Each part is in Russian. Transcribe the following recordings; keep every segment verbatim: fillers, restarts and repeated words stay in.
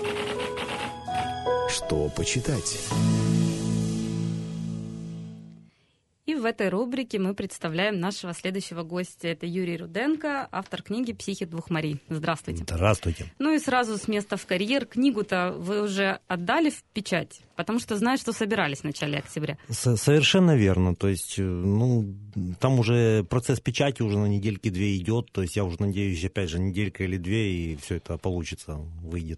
Что почитать? И в этой рубрике мы представляем нашего следующего гостя. Это Юрий Руденко, автор книги «Психи двух морей». Здравствуйте. Здравствуйте. Ну и сразу с места в карьер. Книгу-то вы уже отдали в печать? Потому что знаю, что собирались в начале октября. С- совершенно верно. То есть, ну, там уже процесс печати уже на недельки две идет. То есть я уже надеюсь, опять же, неделька или две, и все это получится, выйдет.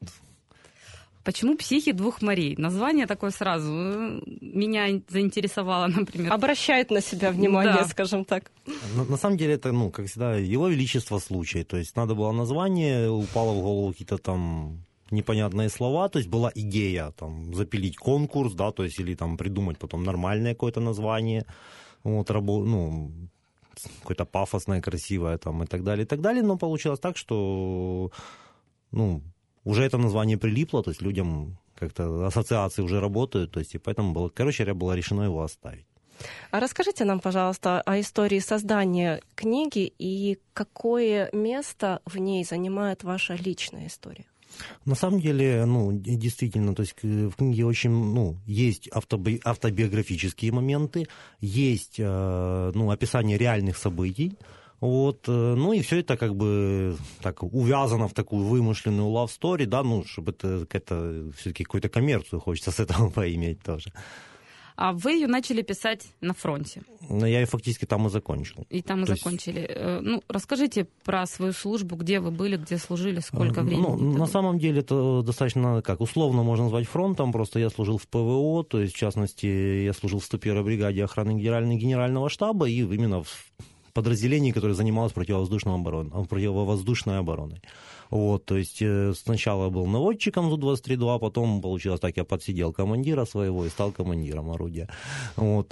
Почему «Психи двух морей»? Название такое сразу меня заинтересовало, например. Обращает на себя внимание, Да. скажем так. На, на самом деле это, ну, как всегда, его величество случай. То есть надо было название, упало в голову какие-то там непонятные слова, то есть была идея там запилить конкурс, да, то есть или там придумать потом нормальное какое-то название, вот, рабо, ну, какое-то пафосное, красивое там и так далее, и так далее, но получилось так, что, ну, уже это название прилипло, то есть людям как-то ассоциации уже работают, то есть и поэтому было, короче говоря, было решено его оставить. А расскажите нам, пожалуйста, о истории создания книги и какое место в ней занимает ваша личная история? На самом деле, ну, действительно, то есть в книге очень, ну, есть автоби- автобиографические моменты, есть, ну, описание реальных событий, вот, ну и все это как бы так увязано в такую вымышленную love story, да, ну, чтобы это, это все-таки какую-то коммерцию хочется с этого поиметь тоже. А вы ее начали писать на фронте. Но я ее фактически там и закончил. И там и То закончили. Есть... Ну, расскажите про свою службу, где вы были, где служили, сколько времени. Ну, на было? Самом деле это достаточно, как, условно можно назвать фронтом, просто я служил в ПВО, то есть, в частности, я служил в сто первой бригаде охраны генерального, генерального штаба и именно в подразделении, которое занималось противовоздушной обороной, противовоздушной обороной. Вот, то есть сначала был наводчиком Зу двадцать три два, потом получилось так, я подсидел командира своего и стал командиром орудия. Вот.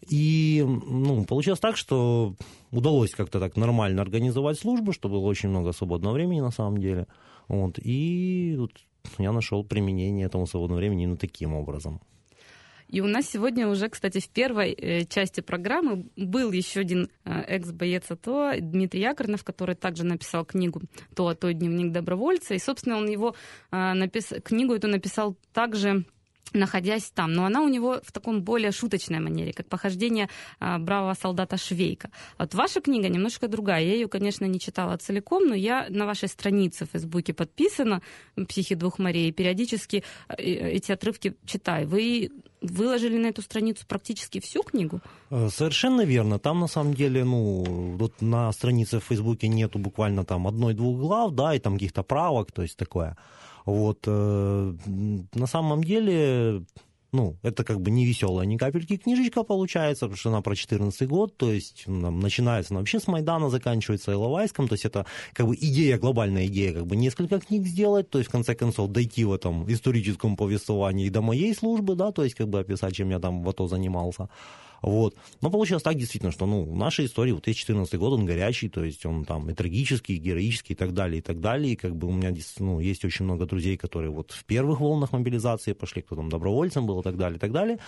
И ну, получилось так, что удалось как-то так нормально организовать службу, что было очень много свободного времени на самом деле. Вот. И вот я нашел применение этому свободному времени именно таким образом. И у нас сегодня уже, кстати, в первой э, части программы был еще один э, экс-боец АТО, Дмитрий Якорнов, который также написал книгу «То, а то дневник добровольца». И, собственно, он его э, напис... книгу эту написал также, находясь там. Но она у него в таком более шуточной манере, как «Похождение а, бравого солдата Швейка». Вот ваша книга немножко другая. Я ее, конечно, не читала целиком, но я на вашей странице в Фейсбуке подписана «Психи двух морей», и периодически эти отрывки читаю. Вы выложили на эту страницу практически всю книгу? Совершенно верно. Там, на самом деле, ну, вот на странице в Фейсбуке нету буквально там одной-двух глав, да, и там каких-то правок, то есть такое. Вот, э, на самом деле, ну, это как бы не веселая ни капельки книжечка получается, потому что она про четырнадцатый год, то есть там, начинается она вообще с Майдана, заканчивается Иловайском, то есть это как бы идея, глобальная идея, как бы несколько книг сделать, то есть в конце концов дойти в этом историческом повествовании до моей службы, да, то есть как бы описать, чем я там в АТО занимался. Вот. Но получилось так действительно, что ну, в нашей истории вот есть четырнадцатый год, он горячий, то есть он там и трагический, и героический, и так далее, и так далее. И как бы у меня ну, есть очень много друзей, которые вот в первых волнах мобилизации пошли, кто там добровольцем был, и так далее, и так далее.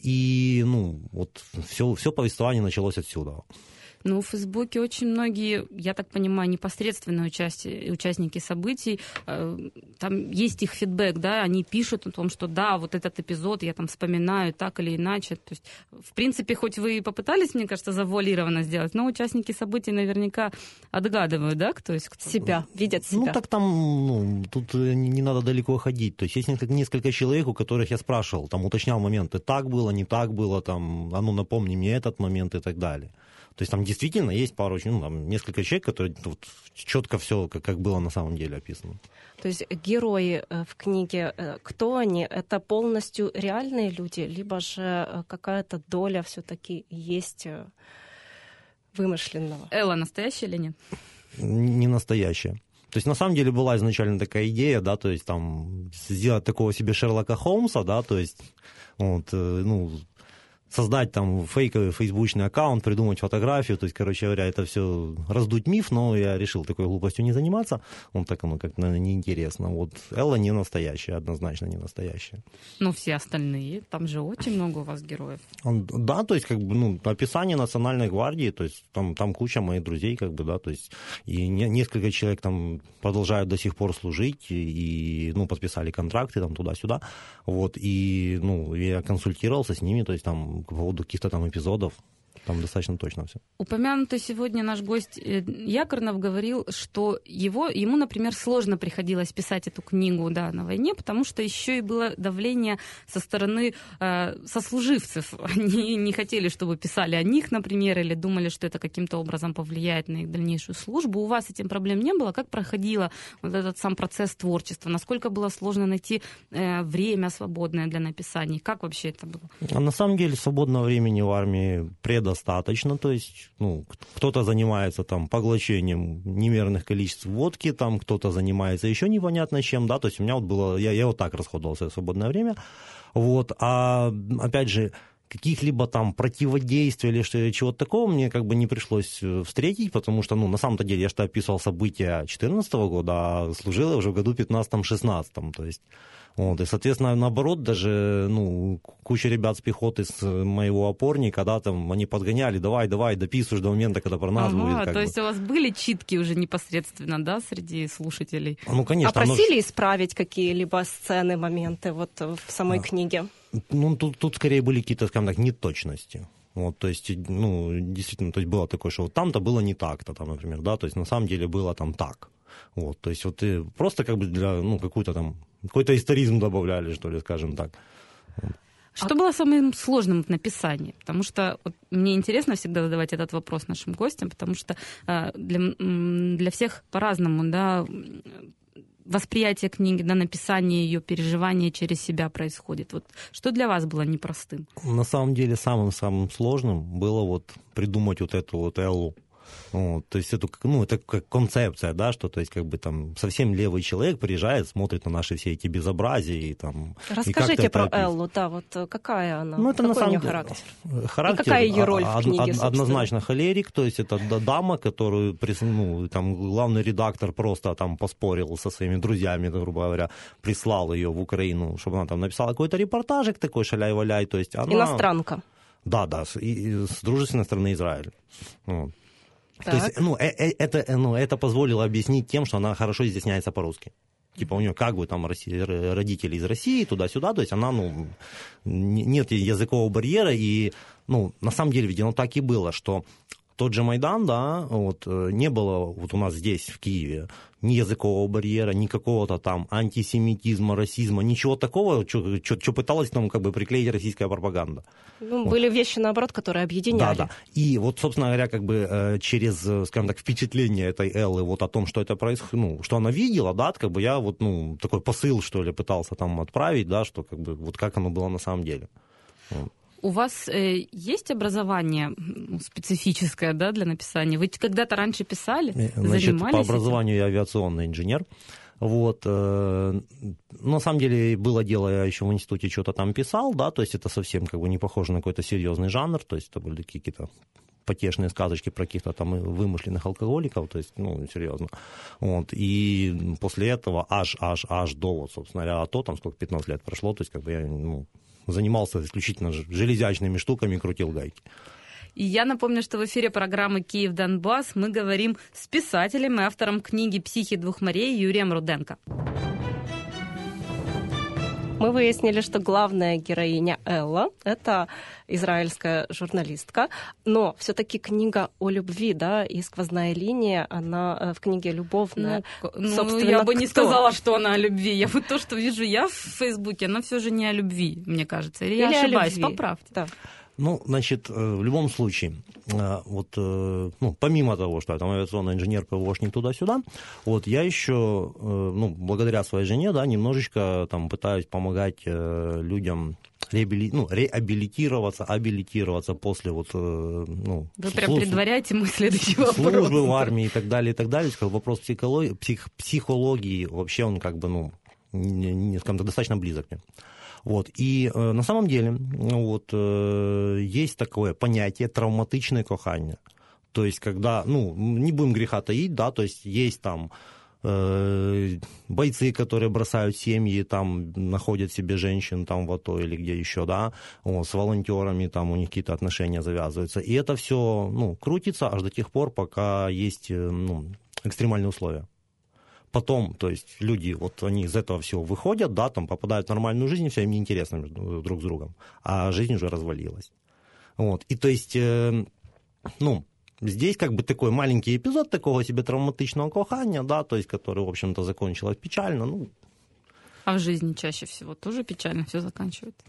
И ну, вот все, все повествование началось отсюда. Ну, в Фейсбуке очень многие, я так понимаю, непосредственные участие, участники событий, э, там есть их фидбэк, да, они пишут о том, что да, вот этот эпизод я там вспоминаю так или иначе. То есть, в принципе, хоть вы и попытались, мне кажется, завуалированно сделать, но участники событий наверняка отгадывают, да, кто есть кто. Себя, видят себя. Ну, так там, ну, тут не, не надо далеко ходить. То есть есть несколько, несколько человек, у которых я спрашивал, там, уточнял моменты, так было, не так было, там, а ну, напомни мне этот момент и так далее. То есть там действительно есть пару, ну, там, несколько человек, которые вот, четко все, как, как было на самом деле описано. То есть герои в книге, кто они? Это полностью реальные люди, либо же какая-то доля все-таки есть вымышленного? Элла настоящая или нет? Не настоящая. То есть, на самом деле, была изначально такая идея, да, то есть, там, сделать такого себе Шерлока Холмса, да, то есть, вот, ну, создать там фейковый фейсбучный аккаунт, придумать фотографию, то есть, короче говоря, это все раздуть миф, но я решил такой глупостью не заниматься, он так оно как-то, наверное, неинтересно. Вот Элла не настоящая, однозначно не настоящая. Ну, все остальные, там же очень много у вас героев. Он, да, то есть, как бы, ну, описание Национальной гвардии, то есть, там, там куча моих друзей, как бы, да, то есть, и не, несколько человек там продолжают до сих пор служить, и, ну, подписали контракты там туда-сюда, вот, и, ну, я консультировался с ними, то есть, там, по поводу каких-то там эпизодов, там достаточно точно все. Упомянутый сегодня наш гость Якорнов говорил, что его, ему, например, сложно приходилось писать эту книгу, да, на войне, потому что еще и было давление со стороны э, сослуживцев. Они не хотели, чтобы писали о них, например, или думали, что это каким-то образом повлияет на их дальнейшую службу. У вас этим проблем не было? Как проходило вот этот сам процесс творчества? Насколько было сложно найти э, время свободное для написания? Как вообще это было? А на самом деле свободного времени в армии предостаточно. Достаточно, то есть, ну, кто-то занимается там поглощением немерных количеств водки, там кто-то занимается еще непонятно чем, да, то есть у меня вот было, я, я вот так расходовал свое свободное время, вот, а опять же, каких-либо там противодействий или что, чего-то такого мне как бы не пришлось встретить, потому что, ну, на самом-то деле, я что описывал события две тысячи четырнадцатого года, а служил я уже в году пятнадцатом-шестнадцатом, то есть, вот, и, соответственно, наоборот, даже, ну, куча ребят с пехоты с моего опорника, да, там, они подгоняли, давай, давай, дописываешь до момента, когда про нас ага, будет. Как то бы. есть у вас были читки уже непосредственно, да, среди слушателей? Ну, конечно. А просили ж... исправить какие-либо сцены, моменты вот в самой а. книге? Ну, тут, тут скорее были какие-то, скажем так, неточности. Вот, то есть, ну, действительно, то есть было такое, что вот там-то было не так-то, там, например, да, то есть на самом деле было там так. Вот, то есть вот и просто как бы для, ну, какую-то там, какой-то историзм добавляли, что ли, скажем так. Что было самым сложным в написании? Потому что вот, мне интересно всегда задавать этот вопрос нашим гостям, потому что э, для, для всех по-разному, да, восприятие книги, да, написание ее, переживание через себя происходит. Вот что для вас было непростым? На самом деле самым-самым сложным было вот придумать вот эту вот Эллу. Вот, то есть это, ну, это как концепция, да, что, то есть, как бы там совсем левый человек приезжает, смотрит на наши все эти безобразия и там... Расскажите и про Эллу, да, вот какая она, ну, это какой на самом у нее деле характер? характер? И какая ее роль од, в книге, од, однозначно холерик, то есть это дама, которую, ну, там, главный редактор просто там поспорил со своими друзьями, грубо говоря, прислал ее в Украину, чтобы она там написала какой-то репортажик такой, шаляй-валяй, то есть она... Иностранка. Да, да, с, и, с дружественной стороны Израиля. Вот. Так. То есть, ну, это, ну, это позволило объяснить тем, что она хорошо изъясняется по-русски. Типа у нее как бы там родители из России, туда-сюда, то есть она, ну, нет языкового барьера, и, ну, на самом деле, ведь оно так и было, что тот же Майдан, да, вот, не было вот у нас здесь, в Киеве, ни языкового барьера, ни какого-то там антисемитизма, расизма, ничего такого, что пыталась там как бы приклеить российская пропаганда. Ну, вот. Были вещи, наоборот, которые объединяли. Да, да. И вот, собственно говоря, как бы через, скажем так, впечатление этой Эллы вот о том, что это происходит, ну, что она видела, да, как бы я вот, ну, такой посыл, что ли, пытался там отправить, да, что как бы вот как оно было на самом деле. Вот. У вас э, есть образование специфическое, да, для написания? Вы когда-то раньше писали? Значит, занимались по образованию этим? Я авиационный инженер. Вот. Э, на самом деле было дело, я еще в институте что-то там писал, да, то есть это совсем как бы не похоже на какой-то серьезный жанр, то есть это были какие-то потешные сказочки про каких-то там вымышленных алкоголиков, то есть, ну, серьезно. Вот. И после этого аж, аж, аж до, вот, собственно говоря, а то там сколько, пятнадцать лет прошло, то есть как бы я, ну, занимался исключительно железячными штуками, крутил гайки. И я напомню, что в эфире программы «Киев-Донбасс» мы говорим с писателем и автором книги «Психи двух морей» Юрием Руденко. Мы выяснили, что главная героиня Элла — это израильская журналистка, но все-таки книга о любви, да, и сквозная линия, она в книге любовная. Ну, Собственно, я бы кто? не сказала, что она о любви. Я вот то, что вижу я в Фейсбуке, она все же не о любви, мне кажется. Или, Или я ошибаюсь, поправьте. Да. Ну, значит, в любом случае, вот, ну, помимо того, что я там авиационный инженер, ПВОшник туда-сюда, вот, я еще, ну, благодаря своей жене, да, немножечко там пытаюсь помогать людям реабили... ну, реабилитироваться, абилитироваться после вот, ну... Вы служ... прям предваряете мой следующий вопрос. Службы в армии и так далее, и так далее. Вопрос психологии, псих... психологии вообще он как бы, ну, не, не, скажем так, достаточно близок мне. Вот. И э, на самом деле вот, э, есть такое понятие травматичное кохання. То есть, когда, ну, не будем греха таить, да, то есть есть там э, бойцы, которые бросают семьи, там, находят себе женщин там в АТО или где еще, да, вот, с волонтерами, там у них какие-то отношения завязываются. И это все, ну, крутится аж до тех пор, пока есть, ну, экстремальные условия. Потом, то есть люди, вот они из этого всего выходят, да, там попадают в нормальную жизнь, все им неинтересно между, друг с другом, а жизнь уже развалилась. Вот, и то есть, э, ну, здесь как бы такой маленький эпизод такого себе травматичного кохання, да, то есть, который, в общем-то, закончилось печально, ну. А в жизни чаще всего тоже печально все заканчивается?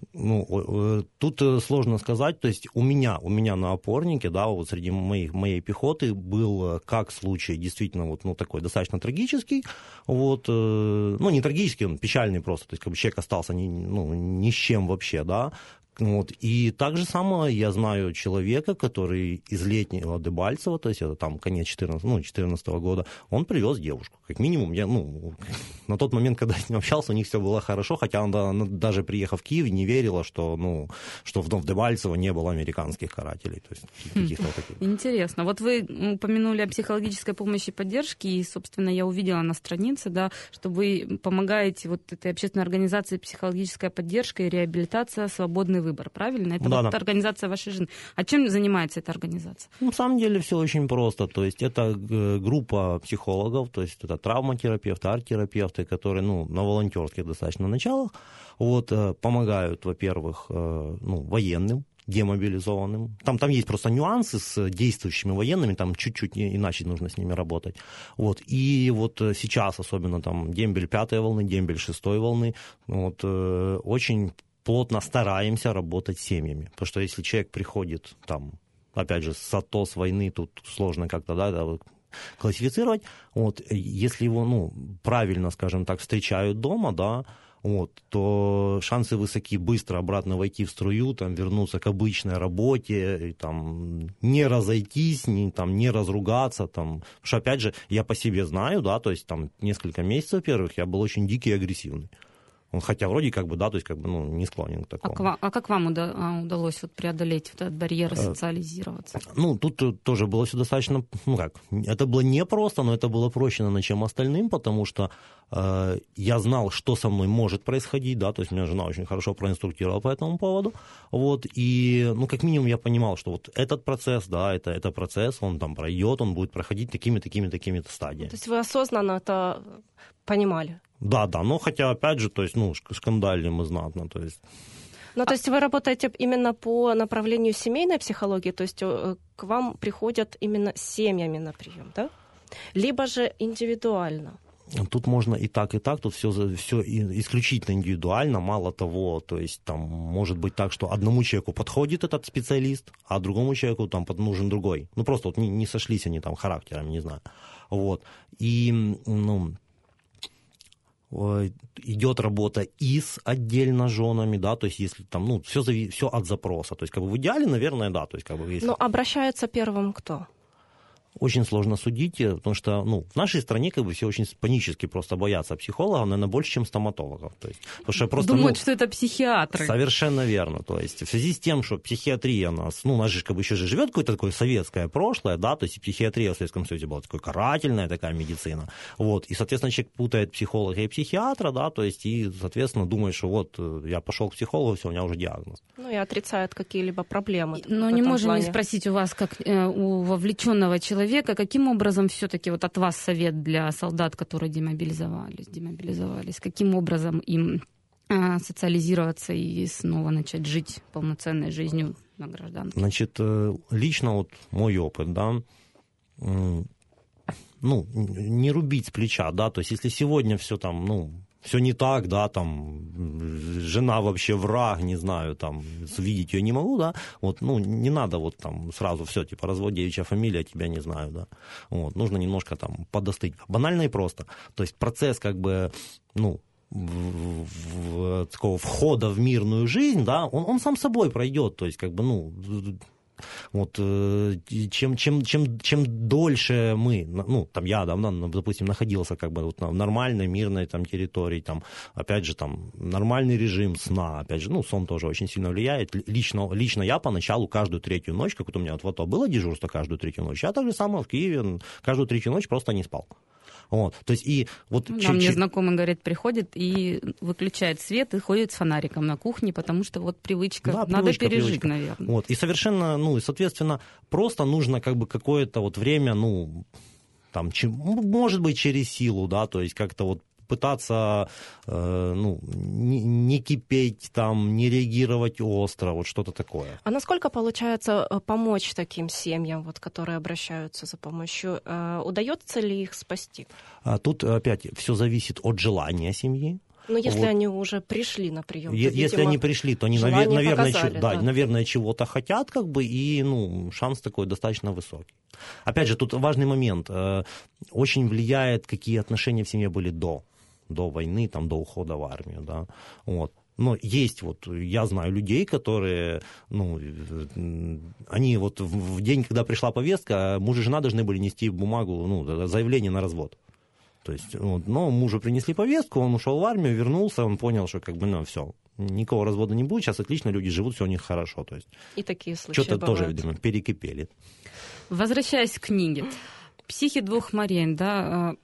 Ну, тут сложно сказать, то есть у меня, у меня на опорнике, да, вот среди моих, моей пехоты был как случай действительно вот, ну, такой достаточно трагический, вот, ну, не трагический, он печальный просто, то есть как бы человек остался ни, ну, ни с чем вообще, да. Вот. И так же самое я знаю человека, который из летнего Дебальцева, то есть это там конец четырнадцатого, ну, четырнадцатого года, он привез девушку. Как минимум, я, ну, на тот момент, когда я с ним общался, у них все было хорошо, хотя она, она даже приехав в Киев, не верила, что, ну, что в, в Дебальцево не было американских карателей. То есть каких-то вот таких. Интересно. Вот вы упомянули о психологической помощи и поддержке, и, собственно, я увидела на странице, да, что вы помогаете вот этой общественной организации «Психологическая поддержка и реабилитация. Свободный выбор», правильно? Это да, вот да. организация вашей жены. А чем занимается эта организация? Ну, на самом деле все очень просто. То есть это группа психологов, то есть это травматерапевты, арт-терапевты, которые, ну, на волонтерских достаточно началах, вот, помогают, во-первых, ну, военным, демобилизованным. Там, там есть просто нюансы с действующими военными, там чуть-чуть иначе нужно с ними работать. Вот. И вот сейчас, особенно там дембель пятой волны, дембель шестой волны, вот, очень плотно стараемся работать с семьями. Потому что если человек приходит, там, опять же, с АТО, с войны, тут сложно как-то, да, да, классифицировать. Вот, если его, ну, правильно, скажем так, встречают дома, да, вот, то шансы высоки быстро обратно войти в струю, там, вернуться к обычной работе, и, там, не разойтись, не, там, не разругаться. Там. Потому что, опять же, я по себе знаю, да, то есть там несколько месяцев первых я был очень дикий и агрессивный. Хотя вроде как бы, да, то есть как бы, ну, не склонен к такому. А, к вам, а как вам удалось вот преодолеть вот этот барьер и социализироваться? Ну, тут тоже было все достаточно, ну как, это было непросто, но это было проще, наверное, чем остальным, потому что э, я знал, что со мной может происходить, да, то есть меня жена очень хорошо проинструктировала по этому поводу, вот, и, ну, как минимум я понимал, что вот этот процесс, да, это, это процесс, он там пройдет, он будет проходить такими, такими, такими-то стадиями. То есть вы осознанно это понимали? Да, да, но хотя, опять же, то есть, ну, скандальный мы знатно, то есть... Ну, то есть вы работаете именно по направлению семейной психологии, то есть к вам приходят именно с семьями на прием, да? Либо же индивидуально? Тут можно и так, и так, тут все, все исключительно индивидуально, мало того, то есть там может быть так, что одному человеку подходит этот специалист, а другому человеку там нужен другой. Ну, просто вот не, не сошлись они там характерами, не знаю. Вот. И, ну... идет работа и с отдельно женами, да, то есть если там, ну, все, зави- все от запроса, то есть как бы в идеале, наверное, да, то есть как бы если... Но обращается первым кто? Очень сложно судить, потому что, ну, в нашей стране как бы все очень панически просто боятся психологов, наверное, больше, чем стоматологов. То есть, потому что просто, думают, ну, что это психиатры. Совершенно верно. То есть в связи с тем, что психиатрия у нас, ну, у нас же как бы еще же живет какое-то такое советское прошлое, да, то есть психиатрия в Советском Союзе была такой карательная такая медицина. Вот, и, соответственно, человек путает психолога и психиатра, да, то есть, и, соответственно, думает, что вот я пошел к психологу, все, у меня уже диагноз. Ну, и отрицает какие-либо проблемы. Но не можем плане. не спросить у вас, как э, у вовлеченного человека, каким образом все-таки вот от вас совет для солдат, которые демобилизовались, демобилизовались, каким образом им э, социализироваться и снова начать жить полноценной жизнью на гражданке? Значит, лично вот мой опыт, да, ну, не рубить с плеча, да, то есть если сегодня все там, ну, все не так, да, там, жена вообще враг, не знаю, там, видеть ее не могу, да, вот, ну, не надо вот там сразу все, типа, развод, девичья фамилия, тебя не знаю, да, вот, нужно немножко там подостыть. Банально и просто, то есть процесс, как бы, ну, в, в, такого входа в мирную жизнь, да, он, он сам собой пройдет, то есть, как бы, ну, Вот, чем, чем, чем, чем дольше мы, ну, там я, да, допустим, находился как бы вот на нормальной, мирной там территории, там, опять же, там, нормальный режим сна, опять же, ну, сон тоже очень сильно влияет. Лично, лично я поначалу каждую третью ночь, как вот у меня вот в АТО было дежурство каждую третью ночь, я так же самое в Киеве каждую третью ночь просто не спал. Вот, то есть и вот... Нам чуть-чуть... мне знакомый, говорит, приходит и выключает свет и ходит с фонариком на кухне, потому что вот привычка, да, надо привычка, пережить, привычка. наверное. Вот, и совершенно, ну, и, соответственно, просто нужно как бы какое-то вот время, ну, там, чем, может быть, через силу, да, то есть как-то вот пытаться э, ну, не, не кипеть, там, не реагировать остро, вот что-то такое. А насколько получается помочь таким семьям, вот, которые обращаются за помощью? Э, удается ли их спасти? А тут опять все зависит от желания семьи. Ну, если вот. Они уже пришли на прием. Е- если они пришли, то они, навер- наверное, показали, ч- да, да. наверное, чего-то хотят, как бы, и ну, шанс такой достаточно высокий. Опять же, тут важный момент. Э, очень влияет, какие отношения в семье были до. до войны, там, до ухода в армию, да, вот. Но есть вот, я знаю людей, которые, ну, они вот в день, когда пришла повестка, муж и жена должны были нести бумагу, ну, заявление на развод. То есть, вот, но мужу принесли повестку, он ушел в армию, вернулся, он понял, что как бы, ну, все, никакого развода не будет, сейчас отлично люди живут, все у них хорошо. То есть, и такие случаи что-то бывают. тоже, видимо, перекипели. Возвращаясь к книге. «Психи двух морей», да,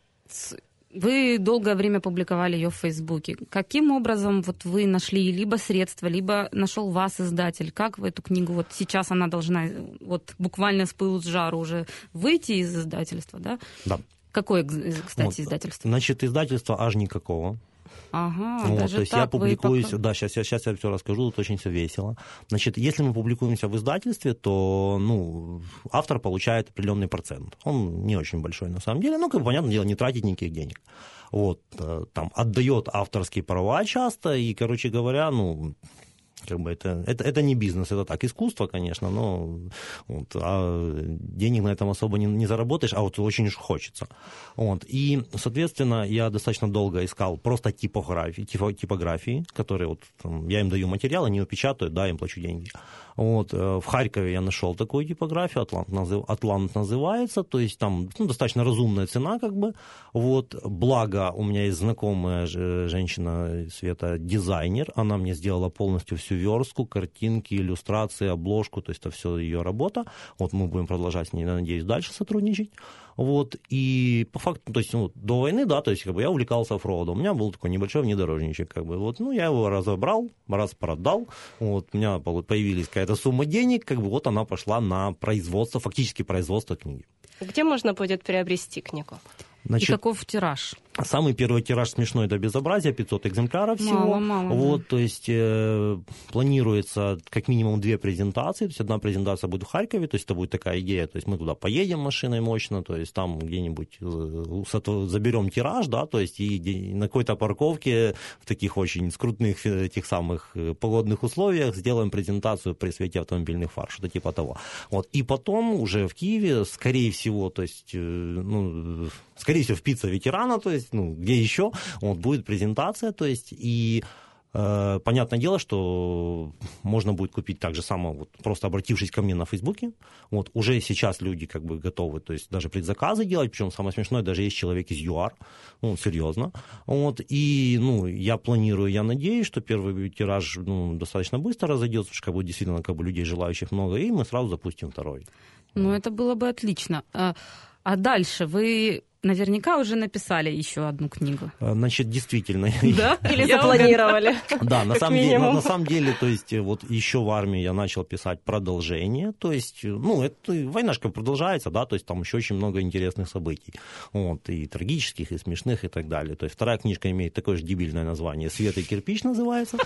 вы долгое время публиковали ее в Фейсбуке. Каким образом вот вы нашли либо средства, либо нашел вас издатель? Как в эту книгу, вот сейчас она должна вот буквально с пылу с жару уже выйти из издательства, да? Да. Какое, кстати, вот, издательство? Значит, издательство аж никакого. Ага, вот, даже то есть так я публикуюсь, пока... да, сейчас, сейчас я все расскажу, тут очень все весело. Значит, если мы публикуемся в издательстве, то, ну, автор получает определенный процент. Он не очень большой на самом деле, но, как бы, понятное дело, не тратит никаких денег. Вот, там, отдает авторские права часто, и, короче говоря, ну... Как бы это, это, это не бизнес, это так, искусство, конечно, но вот, а денег на этом особо не, не заработаешь, а вот очень уж хочется. Вот, и, соответственно, я достаточно долго искал просто типографии, типо, типографии, которые вот, там, я им даю материал, они его печатают, да, им плачу деньги. Вот, в Харькове я нашел такую типографию, Атлант, назыв, Атлант называется, то есть там ну, достаточно разумная цена, как бы. Вот, благо у меня есть знакомая женщина, Света, дизайнер, она мне сделала полностью всю верстку, картинки, иллюстрации, обложку, то есть это все ее работа. Вот мы будем продолжать с ней, надеюсь, дальше сотрудничать. Вот, и по факту, то есть ну, до войны, да, то есть как бы я увлекался оффроудом, у меня был такой небольшой внедорожничек, как бы, вот, ну, я его разобрал, раз продал, вот, у меня появились какая-то сумма денег, как бы, вот она пошла на производство, фактически производство книги. Где можно будет приобрести книгу? Значит, и каков тираж? Самый первый тираж смешной до безобразия, пятьсот экземпляров всего. Мало, мало, вот, да. То есть э, планируется как минимум две презентации. То есть одна презентация будет в Харькове, то есть это будет такая идея, то есть мы туда поедем машиной мощно, то есть там где-нибудь заберем тираж, да, то есть и на какой-то парковке в таких очень скрутных этих самых погодных условиях сделаем презентацию при свете автомобильных фар, что-то типа того. Вот. И потом уже в Киеве, скорее всего, то есть, ну, скорее всего, в пицца ветерана, то есть, ну, где еще, вот, будет презентация, то есть, и э, понятное дело, что можно будет купить так же само, вот, просто обратившись ко мне на Фейсбуке, вот, уже сейчас люди, как бы, готовы, то есть, даже предзаказы делать, причем самое смешное, даже есть человек из ЮАР, ну, серьезно, вот, и, ну, я планирую, я надеюсь, что первый тираж, ну, достаточно быстро разойдется, потому что, как бы, действительно, как бы, людей желающих много, и мы сразу запустим второй. Ну, это было бы отлично. А, а дальше вы... Наверняка уже написали еще одну книгу. Значит, действительно. Да? Или запланировали? Да, на самом деле, на самом деле, то есть, вот еще в армии я начал писать продолжение, то есть, ну, это войнашка продолжается, да, то есть там еще очень много интересных событий, вот, и трагических, и смешных, и так далее. То есть вторая книжка имеет такое же дебильное название «Свет и кирпич» называется.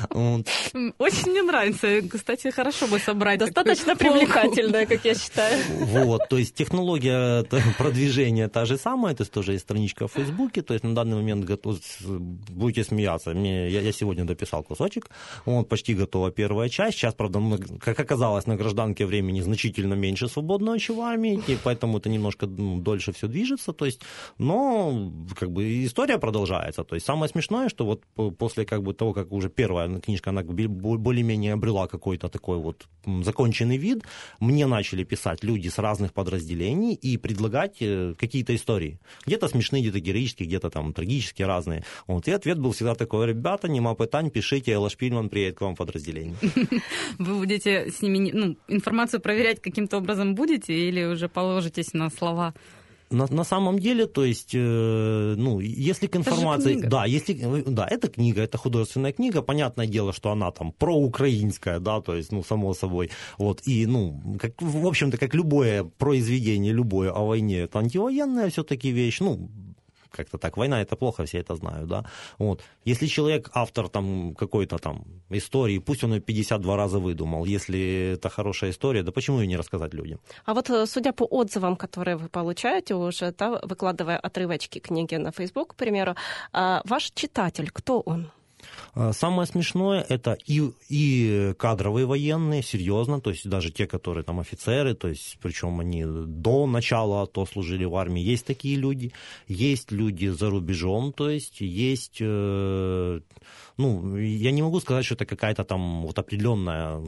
Очень мне нравится, кстати, хорошо бы собрать. Достаточно привлекательная, как я считаю. Вот, то есть технология продвижения та же самое, то есть тоже есть страничка в Фейсбуке, то есть на данный момент готов, будете смеяться, мне, я, я сегодня дописал кусочек, он почти готова первая часть, сейчас, правда, мы, как оказалось, на гражданке времени значительно меньше свободного, чем в армии, и поэтому это немножко ну, дольше все движется, то есть, но как бы история продолжается, то есть самое смешное, что вот после как бы того, как уже первая книжка, она более-менее обрела какой-то такой вот законченный вид, мне начали писать люди с разных подразделений и предлагать какие-то истории. Где-то смешные, где-то героические, где-то там трагические, разные. Вот. И ответ был всегда такой: ребята, нема питань, пишите, Элла Шпильман приедет к вам в подразделение. Вы будете с ними, ну, информацию проверять каким-то образом будете или уже положитесь на слова? На, на самом деле, то есть, э, ну, если к информации... Да, если, да, это книга, это художественная книга, понятное дело, что она там проукраинская, да, то есть, ну, само собой, вот, и, ну, как, в общем-то, как любое произведение, любое о войне, это антивоенная все-таки вещь, ну, как-то так, война это плохо, все это знают, да, вот, если человек, автор там какой-то там истории, пусть он ее пятьдесят два раза выдумал, если это хорошая история, да почему ее не рассказать людям? А вот судя по отзывам, которые вы получаете уже, да, выкладывая отрывочки книги на Facebook, к примеру, ваш читатель, кто он? Самое смешное, это и, и кадровые военные, серьезно, то есть даже те, которые там офицеры, то есть причем они до начала АТО служили в армии, есть такие люди, есть люди за рубежом, то есть есть, э, ну, я не могу сказать, что это какая-то там вот определенная,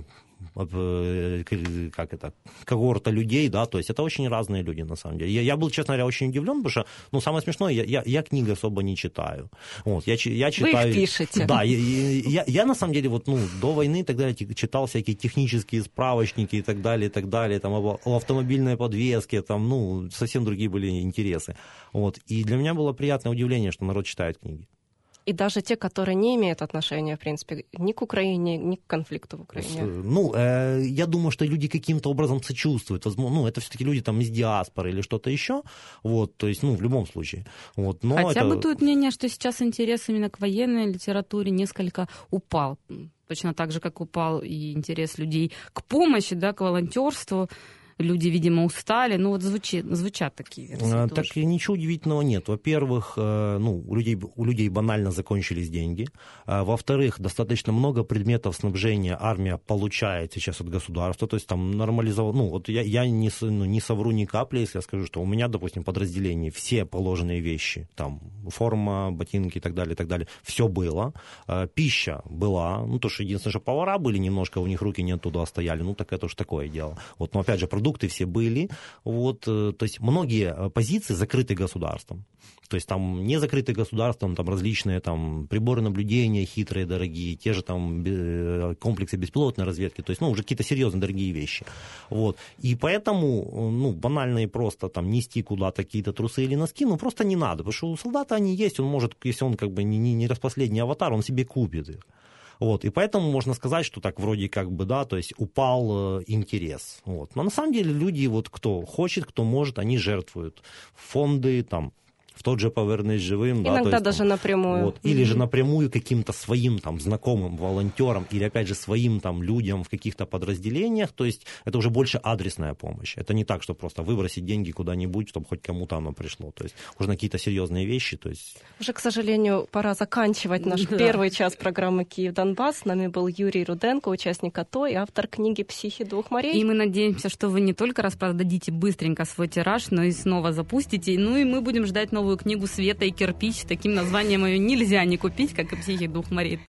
как это, когорта людей, да, то есть это очень разные люди, на самом деле. Я, я был, честно говоря, очень удивлен, потому что, ну, самое смешное, я, я, я книги особо не читаю. Вот, я, я читаю... Вы их пишете. Да, я, я, я, на самом деле, вот, ну, до войны и так далее читал всякие технические справочники и так далее, и так далее, там, о, о автомобильной подвеске, там, ну, совсем другие были интересы. Вот, и для меня было приятное удивление, что народ читает книги. И даже те, которые не имеют отношения, в принципе, ни к Украине, ни к конфликту в Украине. Ну, э, я думаю, что люди каким-то образом сочувствуют. Возможно, ну, это все-таки люди там из диаспоры или что-то еще. Вот, то есть, ну, в любом случае. Вот, но Хотя это... бытует мнение, что сейчас интерес именно к военной литературе несколько упал. Точно так же, как упал и интерес людей к помощи, да, к волонтерству. Люди, видимо, устали. Ну, вот звучит, звучат такие версии а, тоже. Так ничего удивительного нет. Во-первых, ну, у людей, у людей банально закончились деньги. А, во-вторых, достаточно много предметов снабжения армия получает сейчас от государства. То есть там нормализовал... Ну, вот я, я не, ну, не совру ни капли, если я скажу, что у меня, допустим, подразделение, все положенные вещи, там, форма, ботинки и так далее, и так далее, все было. А, пища была. Ну, то, что единственное, что повара были немножко, у них руки не оттуда стояли. Ну, так это уж такое дело. Вот, но опять же, продукты все были, вот, то есть многие позиции закрыты государством. То есть там не закрыты государством, там различные там приборы наблюдения хитрые, дорогие, те же там комплексы беспилотной разведки, то есть, ну, уже какие-то серьезные дорогие вещи. Вот. И поэтому, ну, банально и просто там нести куда-то какие-то трусы или носки, ну, просто не надо, потому что у солдата они есть, он может, если он как бы не, не, не распоследний аватар, он себе купит их. Вот, и поэтому можно сказать, что так вроде как бы, да, то есть упал э, интерес. Вот. Но на самом деле люди, вот кто хочет, кто может, они жертвуют. Фонды, там, в тот же «Повернись живым». Иногда да, то есть, даже там, напрямую. Вот, или mm-hmm. же напрямую каким-то своим там знакомым волонтерам, или опять же своим там людям в каких-то подразделениях. То есть это уже больше адресная помощь. Это не так, что просто выбросить деньги куда-нибудь, чтобы хоть кому-то оно пришло. То есть уже на какие-то серьезные вещи. То есть... Уже, к сожалению, пора заканчивать наш первый час программы «Киев-Донбасс». С нами был Юрий Руденко, участник АТО и автор книги «Психи двух морей». И мы надеемся, что вы не только распродадите быстренько свой тираж, но и снова запустите. Ну и мы будем ждать новую книгу «Света и кирпич». Таким названием ее нельзя не купить, как и «Психи двух морей».